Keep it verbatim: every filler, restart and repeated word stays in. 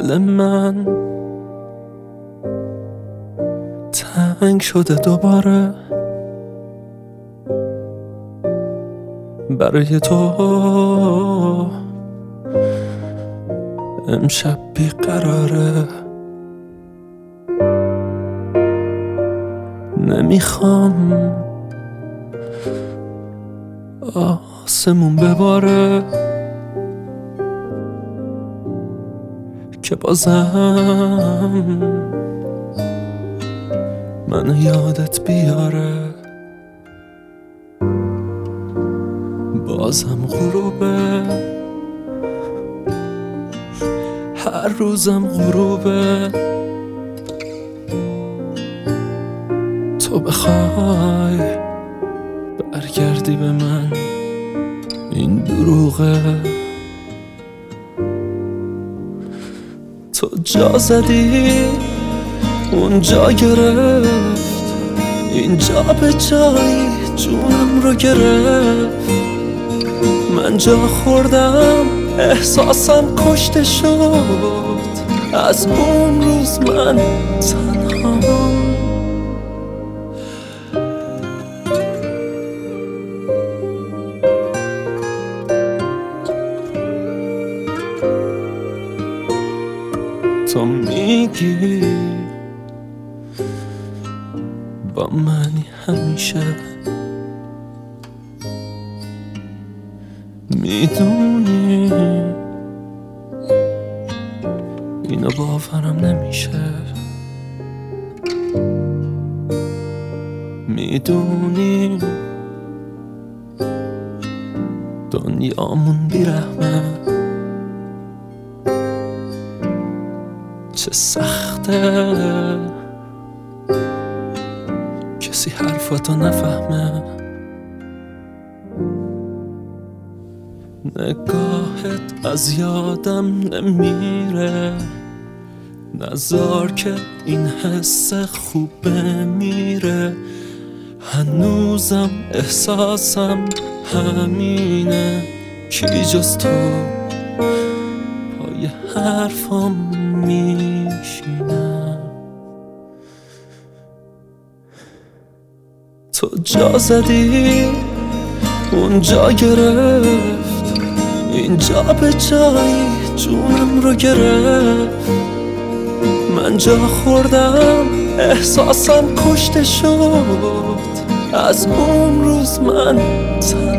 دل من تنگ شده دوباره برای تو امشب بیقراره. نمیخوام آسمون بباره که بازم منو یادت بیاره. بازم غروبه، هر روزم غروبه. تو بخوای برگردی به من این دروغه. تو جا زدی اونجا گرفت، اینجا به جایی جونم رو گرفت. من جا خوردم احساسم کشته شد، از اون روز من تنهام. تو میگی با منی همیشه، میدونی اینو باورم نمیشه. میدونی دنیامون بیرحمه، چه سخته کسی حرفاتو نفهمه. نگاهت از یادم نمیره، نذار که این حس خوبه میره. هنوزم احساسم همینه، کی جز تو پای حرفم میشینه. تو جا زدی اونجا گرفت، اینجا به جایی جونم رو گرفت. من جا خوردم احساسم کشته شد، از اون روز من تنها.